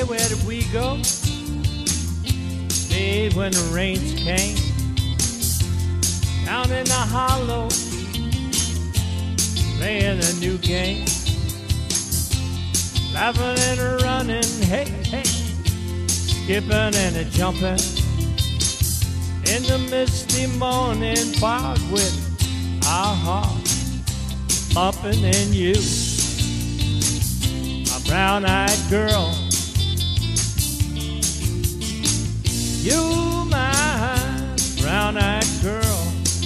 where did we go? Day when the rains came down in the hollow, playing a new game, laughing and a running, hey, hey, skipping and a jumping in the misty morning fog with our hearts bumping in you, my brown-eyed girl. You, my brown-eyed girl.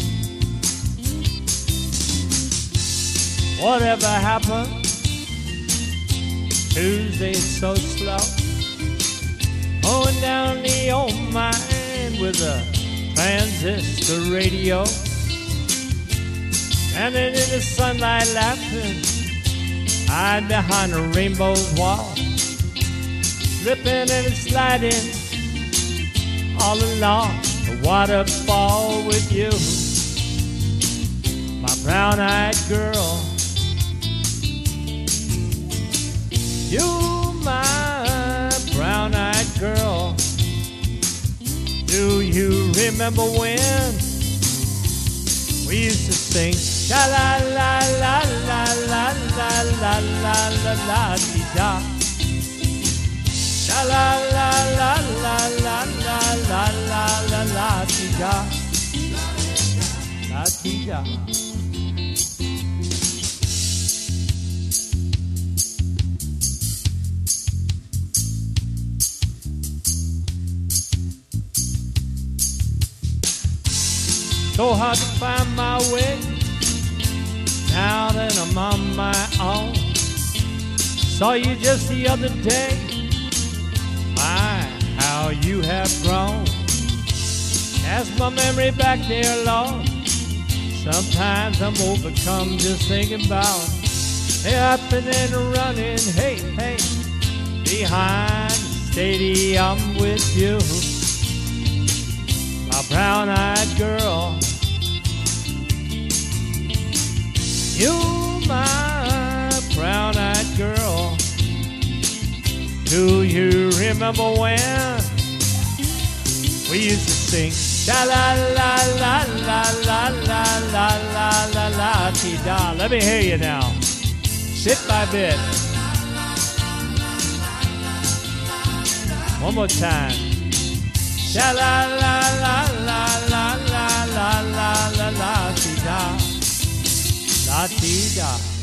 Whatever happened? Tuesday so slow, going down the old mine with a transistor radio, and then in the sunlight laughing, hide behind a rainbow's wall, slipping and sliding all along the waterfall with you, my brown-eyed girl. You, my brown-eyed girl. Do you remember when we used to sing sha la la la la la la la la la la dee da, sha la la la la la la la la la la dee da, la dee da. So hard to find my way now that I'm on my own. Saw you just the other day. My, how you have grown. Cast my memory back there, Lord. Sometimes I'm overcome just thinking about hopping and running, hey, hey, behind the stadium with you, my brown-eyed girl. You, my brown-eyed girl. Do you remember when we used to sing sha la la la la la la la la la la dee da? Let me hear you now, bit by bit. One more time. Sha la la la la la la la la la la dee da. La dee da.